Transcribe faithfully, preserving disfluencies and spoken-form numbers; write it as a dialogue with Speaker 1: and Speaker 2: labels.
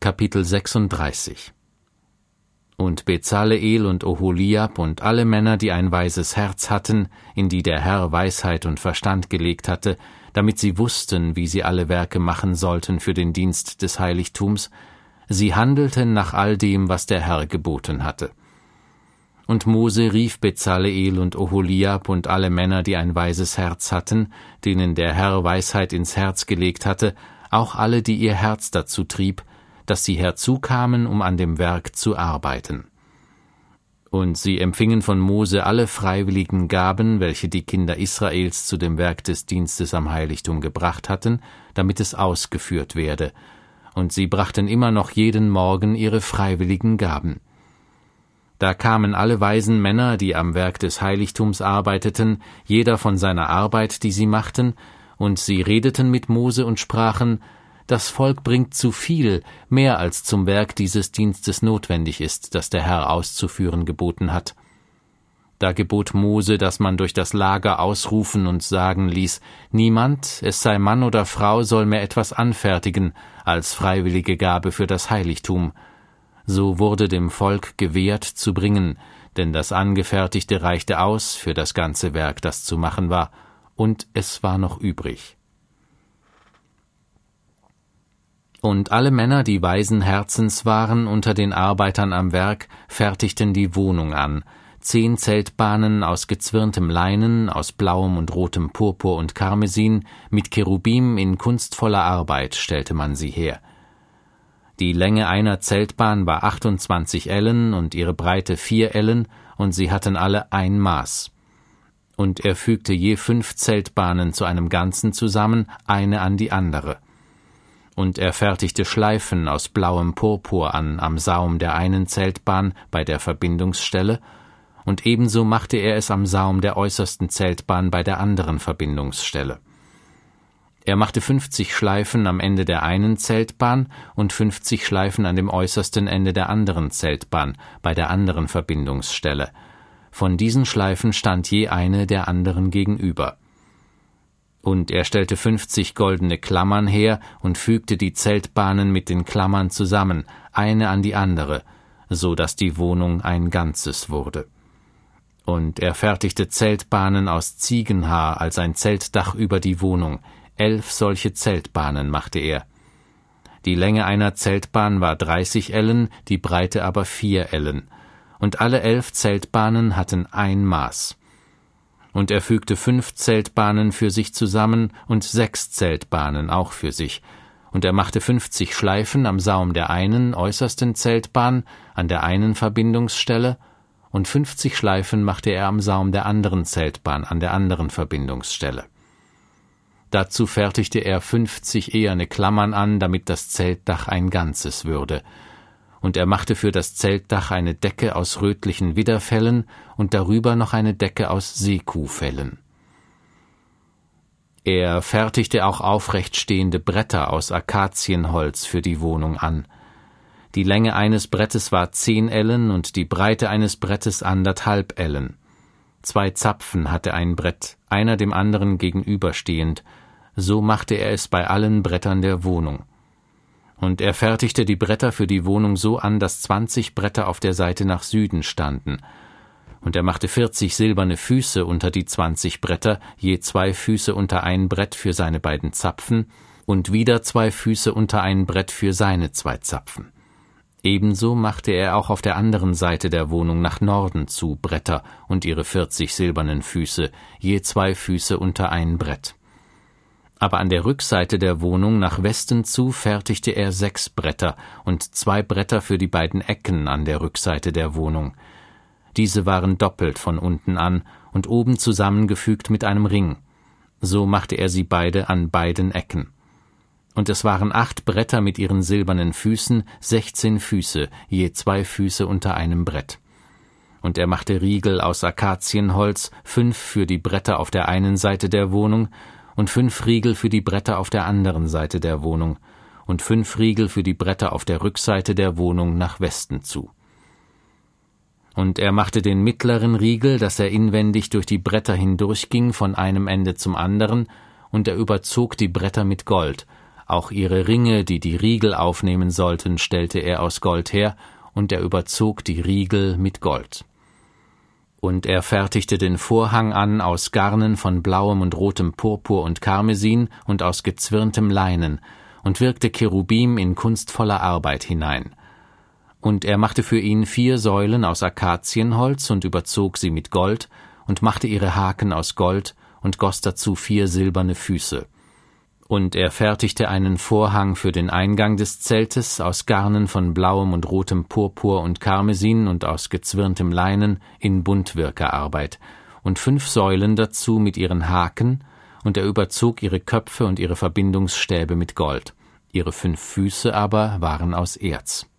Speaker 1: Kapitel sechsunddreißig. Und Bezaleel und Oholiab und alle Männer, die ein weises Herz hatten, in die der Herr Weisheit und Verstand gelegt hatte, damit sie wussten, wie sie alle Werke machen sollten für den Dienst des Heiligtums, sie handelten nach all dem, was der Herr geboten hatte. Und Mose rief Bezaleel und Oholiab und alle Männer, die ein weises Herz hatten, denen der Herr Weisheit ins Herz gelegt hatte, auch alle, die ihr Herz dazu trieb, dass sie herzukamen, um an dem Werk zu arbeiten. Und sie empfingen von Mose alle freiwilligen Gaben, welche die Kinder Israels zu dem Werk des Dienstes am Heiligtum gebracht hatten, damit es ausgeführt werde. Und sie brachten immer noch jeden Morgen ihre freiwilligen Gaben. Da kamen alle weisen Männer, die am Werk des Heiligtums arbeiteten, jeder von seiner Arbeit, die sie machten, und sie redeten mit Mose und sprachen: Das Volk bringt zu viel, mehr als zum Werk dieses Dienstes notwendig ist, das der Herr auszuführen geboten hat. Da gebot Mose, dass man durch das Lager ausrufen und sagen ließ: Niemand, es sei Mann oder Frau, soll mehr etwas anfertigen als freiwillige Gabe für das Heiligtum. So wurde dem Volk gewährt zu bringen, denn das Angefertigte reichte aus für das ganze Werk, das zu machen war, und es war noch übrig. Und alle Männer, die weisen Herzens waren unter den Arbeitern am Werk, fertigten die Wohnung an. Zehn Zeltbahnen aus gezwirntem Leinen, aus blauem und rotem Purpur und Karmesin, mit Cherubim in kunstvoller Arbeit stellte man sie her. Die Länge einer Zeltbahn war achtundzwanzig Ellen und ihre Breite vier Ellen, und sie hatten alle ein Maß. Und er fügte je fünf Zeltbahnen zu einem Ganzen zusammen, eine an die andere. Und er fertigte Schleifen aus blauem Purpur an am Saum der einen Zeltbahn bei der Verbindungsstelle, und ebenso machte er es am Saum der äußersten Zeltbahn bei der anderen Verbindungsstelle. Er machte fünfzig Schleifen am Ende der einen Zeltbahn und fünfzig Schleifen an dem äußersten Ende der anderen Zeltbahn bei der anderen Verbindungsstelle. Von diesen Schleifen stand je eine der anderen gegenüber. Und er stellte fünfzig goldene Klammern her und fügte die Zeltbahnen mit den Klammern zusammen, eine an die andere, so dass die Wohnung ein Ganzes wurde. Und er fertigte Zeltbahnen aus Ziegenhaar als ein Zeltdach über die Wohnung. Elf solche Zeltbahnen machte er. Die Länge einer Zeltbahn war dreißig Ellen, die Breite aber vier Ellen. Und alle elf Zeltbahnen hatten ein Maß. Und er fügte fünf Zeltbahnen für sich zusammen und sechs Zeltbahnen auch für sich. Und er machte fünfzig Schleifen am Saum der einen äußersten Zeltbahn, an der einen Verbindungsstelle, und fünfzig Schleifen machte er am Saum der anderen Zeltbahn, an der anderen Verbindungsstelle. Dazu fertigte er fünfzig eherne Klammern an, damit das Zeltdach ein Ganzes würde. Und er machte für das Zeltdach eine Decke aus rötlichen Widderfellen und darüber noch eine Decke aus Seekuhfellen. Er fertigte auch aufrecht stehende Bretter aus Akazienholz für die Wohnung an. Die Länge eines Brettes war zehn Ellen und die Breite eines Brettes anderthalb Ellen. Zwei Zapfen hatte ein Brett, einer dem anderen gegenüberstehend. So machte er es bei allen Brettern der Wohnung. Und er fertigte die Bretter für die Wohnung so an, dass zwanzig Bretter auf der Seite nach Süden standen. Und er machte vierzig silberne Füße unter die zwanzig Bretter, je zwei Füße unter ein Brett für seine beiden Zapfen, und wieder zwei Füße unter ein Brett für seine zwei Zapfen. Ebenso machte er auch auf der anderen Seite der Wohnung nach Norden zu Bretter und ihre vierzig silbernen Füße, je zwei Füße unter ein Brett. Aber an der Rückseite der Wohnung nach Westen zu fertigte er sechs Bretter und zwei Bretter für die beiden Ecken an der Rückseite der Wohnung. Diese waren doppelt von unten an und oben zusammengefügt mit einem Ring. So machte er sie beide an beiden Ecken. Und es waren acht Bretter mit ihren silbernen Füßen, sechzehn Füße, je zwei Füße unter einem Brett. Und er machte Riegel aus Akazienholz, fünf für die Bretter auf der einen Seite der Wohnung und fünf Riegel für die Bretter auf der anderen Seite der Wohnung und fünf Riegel für die Bretter auf der Rückseite der Wohnung nach Westen zu. Und er machte den mittleren Riegel, dass er inwendig durch die Bretter hindurchging von einem Ende zum anderen, und er überzog die Bretter mit Gold, Auch ihre Ringe, die die Riegel aufnehmen sollten, stellte er aus Gold her, und er überzog die Riegel mit Gold. Und er fertigte den Vorhang an aus Garnen von blauem und rotem Purpur und Karmesin und aus gezwirntem Leinen und wirkte Cherubim in kunstvoller Arbeit hinein. Und er machte für ihn vier Säulen aus Akazienholz und überzog sie mit Gold und machte ihre Haken aus Gold und goss dazu vier silberne Füße. Und er fertigte einen Vorhang für den Eingang des Zeltes aus Garnen von blauem und rotem Purpur und Karmesin und aus gezwirntem Leinen in Buntwirkerarbeit und fünf Säulen dazu mit ihren Haken, und er überzog ihre Köpfe und ihre Verbindungsstäbe mit Gold. Ihre fünf Füße aber waren aus Erz.